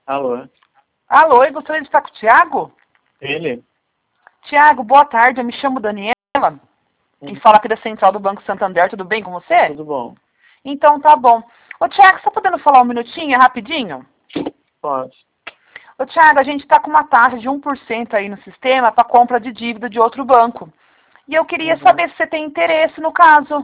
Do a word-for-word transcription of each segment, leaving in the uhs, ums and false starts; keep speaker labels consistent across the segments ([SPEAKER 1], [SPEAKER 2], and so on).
[SPEAKER 1] Alô?
[SPEAKER 2] Alô, eu gostaria de estar com o Tiago?
[SPEAKER 1] Ele?
[SPEAKER 2] Tiago, boa tarde, eu me chamo Daniela
[SPEAKER 1] Hum.
[SPEAKER 2] e falo aqui da Central do Banco Santander, tudo bem com você?
[SPEAKER 1] Tudo bom?
[SPEAKER 2] Então tá bom. Ô Tiago, você tá podendo falar um minutinho, é rapidinho?
[SPEAKER 1] Pode.
[SPEAKER 2] Ô Tiago, a gente está com uma taxa de um por cento aí no sistema para compra de dívida de outro banco. E eu queria
[SPEAKER 1] Uhum.
[SPEAKER 2] saber se você tem interesse no caso.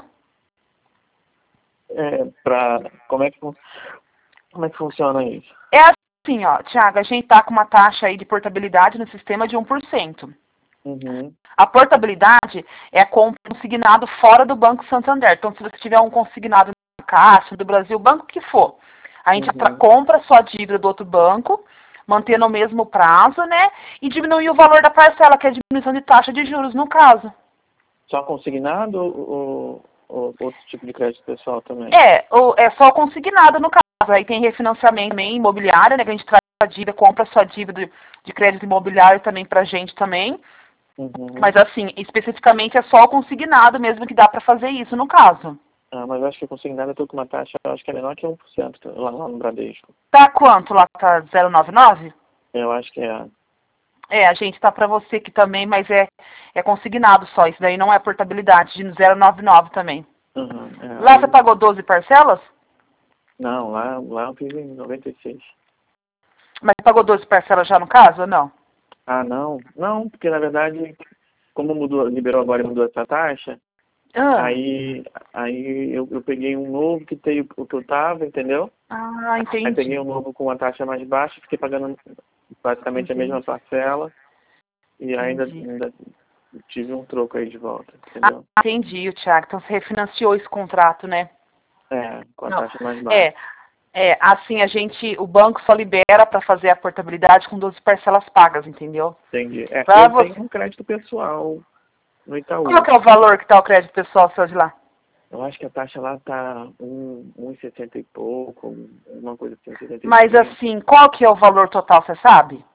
[SPEAKER 1] É, pra... Como é que, fun- Como é que funciona isso?
[SPEAKER 2] É assim, ó, Tiago, a gente está com uma taxa aí de portabilidade no sistema de um por cento.
[SPEAKER 1] Uhum.
[SPEAKER 2] A portabilidade é a compra consignado fora do Banco Santander. Então, se você tiver um consignado na Caixa, do Brasil, banco que for, a gente atra-
[SPEAKER 1] Uhum.
[SPEAKER 2] compra a sua dívida do outro banco, mantendo o mesmo prazo, né? E diminui o valor da parcela, que é a diminuição de taxa de juros, no caso.
[SPEAKER 1] Só consignado ou, ou outro tipo de crédito pessoal também?
[SPEAKER 2] É, o- é só consignado, no caso. Aí tem refinanciamento também imobiliário, né? Que a gente traz a dívida, compra a sua dívida de crédito imobiliário também pra gente também.
[SPEAKER 1] Uhum.
[SPEAKER 2] Mas assim, especificamente é só o consignado mesmo que dá para fazer isso no caso.
[SPEAKER 1] Ah, mas eu acho que consignado eu tô com uma taxa, eu acho que é menor que um por cento lá, lá no Bradesco.
[SPEAKER 2] Tá quanto lá? Tá zero vírgula noventa e nove?
[SPEAKER 1] Eu acho que é.
[SPEAKER 2] É, a gente tá para você aqui também, mas é, é consignado só. Isso daí não é portabilidade, de zero vírgula noventa e nove também.
[SPEAKER 1] Uhum. É,
[SPEAKER 2] Lá
[SPEAKER 1] aí...
[SPEAKER 2] você pagou doze parcelas?
[SPEAKER 1] Não, lá, lá eu fiz em noventa e seis.
[SPEAKER 2] Mas você pagou doze parcelas já no caso ou não?
[SPEAKER 1] Ah, não? Não, porque na verdade, como mudou, liberou agora e mudou essa taxa,
[SPEAKER 2] Ah,
[SPEAKER 1] Aí, aí eu, eu peguei um novo que tem o que eu tava, entendeu?
[SPEAKER 2] ah
[SPEAKER 1] Aí peguei
[SPEAKER 2] entendi.
[SPEAKER 1] um novo com uma taxa mais baixa, fiquei pagando basicamente a mesma
[SPEAKER 2] Entendi.
[SPEAKER 1] parcela e ainda,
[SPEAKER 2] Entendi.
[SPEAKER 1] ainda tive um troco aí de volta,
[SPEAKER 2] Ah,
[SPEAKER 1] entendeu?
[SPEAKER 2] entendi, Thiago. Então você refinanciou esse contrato, né?
[SPEAKER 1] É, com a
[SPEAKER 2] Não.
[SPEAKER 1] taxa mais baixa.
[SPEAKER 2] É, é, assim a gente, o banco só libera para fazer a portabilidade com doze parcelas pagas, entendeu?
[SPEAKER 1] Entendi. É,
[SPEAKER 2] Pra
[SPEAKER 1] eu
[SPEAKER 2] você.
[SPEAKER 1] tenho um crédito pessoal no
[SPEAKER 2] Qual
[SPEAKER 1] Itaú.
[SPEAKER 2] que é o valor que tá o crédito pessoal seu de lá?
[SPEAKER 1] Eu acho que a taxa lá tá um, um e setenta e pouco, uma coisa assim, setenta e
[SPEAKER 2] Mas
[SPEAKER 1] cinco.
[SPEAKER 2] assim, qual que é o valor total, você sabe?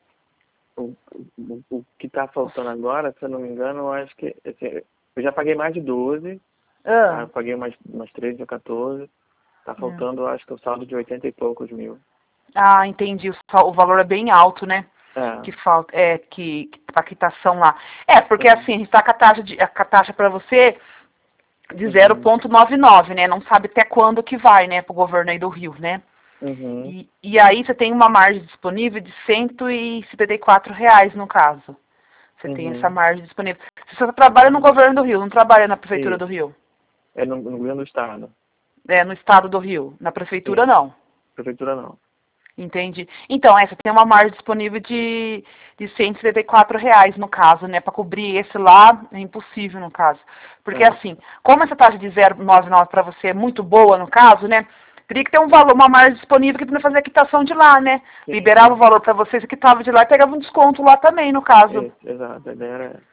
[SPEAKER 1] O, o, o que está faltando agora, se eu não me engano, eu acho que assim, eu já paguei mais de doze, tá?
[SPEAKER 2] Ah,
[SPEAKER 1] Eu paguei umas, umas treze ou quatorze. Está
[SPEAKER 2] hum.
[SPEAKER 1] faltando, eu acho que o saldo de oitenta e poucos mil.
[SPEAKER 2] Ah, entendi. O, sal- o valor é bem alto, né?
[SPEAKER 1] É.
[SPEAKER 2] Que falta, é, que, que a quitação lá. É, porque
[SPEAKER 1] Uhum.
[SPEAKER 2] assim, a gente tá com a taxa, de, com a taxa para você de zero
[SPEAKER 1] Uhum.
[SPEAKER 2] vírgula noventa e nove, né? Não sabe até quando que vai, né, pro governo aí do Rio, né?
[SPEAKER 1] Uhum.
[SPEAKER 2] E, e aí você tem uma margem disponível de cento e setenta e quatro reais, no caso. Você tem essa
[SPEAKER 1] Uhum.
[SPEAKER 2] margem disponível. Você só trabalha no governo do Rio, não trabalha na prefeitura do
[SPEAKER 1] Isso.
[SPEAKER 2] Rio.
[SPEAKER 1] É no, no governo do estado.
[SPEAKER 2] É, no estado do Rio. Na prefeitura,
[SPEAKER 1] Isso.
[SPEAKER 2] não.
[SPEAKER 1] Prefeitura não.
[SPEAKER 2] Entendi. Então, essa tem uma margem disponível de, de cento e setenta e quatro reais, no caso, né? Para cobrir esse lá, é impossível, no caso. Porque,
[SPEAKER 1] É.
[SPEAKER 2] assim, como essa taxa de zero vírgula noventa e nove para você é muito boa, no caso, né? Teria que ter um valor, uma margem disponível que para fazer a quitação de lá, né?
[SPEAKER 1] Sim,
[SPEAKER 2] Liberava o
[SPEAKER 1] sim.
[SPEAKER 2] valor para você, você quitava de lá e pegava um desconto lá também, no caso.
[SPEAKER 1] Isso, exato. A ideia era essa.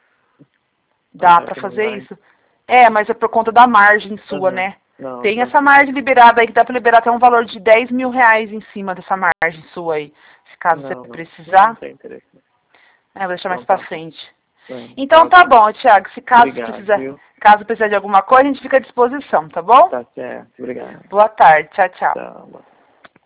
[SPEAKER 1] Mas
[SPEAKER 2] Dá
[SPEAKER 1] já
[SPEAKER 2] para
[SPEAKER 1] que não
[SPEAKER 2] fazer
[SPEAKER 1] vai.
[SPEAKER 2] isso. É, mas é por conta da margem sua,
[SPEAKER 1] Uhum.
[SPEAKER 2] né?
[SPEAKER 1] Não,
[SPEAKER 2] Tem essa
[SPEAKER 1] tranquilo.
[SPEAKER 2] margem liberada aí, que dá para liberar até um valor de dez mil reais em cima dessa margem sua aí. Se caso você
[SPEAKER 1] Não, não. Não, não
[SPEAKER 2] precisar,
[SPEAKER 1] tem interesse.
[SPEAKER 2] é, vou deixar mais
[SPEAKER 1] Então
[SPEAKER 2] pra
[SPEAKER 1] tá.
[SPEAKER 2] frente.
[SPEAKER 1] É, tá
[SPEAKER 2] Então tá
[SPEAKER 1] ok.
[SPEAKER 2] bom, Thiago. Se caso
[SPEAKER 1] Obrigado,
[SPEAKER 2] precisar,
[SPEAKER 1] viu?
[SPEAKER 2] caso precisar de alguma coisa, a gente fica à disposição, tá bom?
[SPEAKER 1] Tá certo. Obrigado.
[SPEAKER 2] Boa tarde. Tchau, tchau.
[SPEAKER 1] Tchau.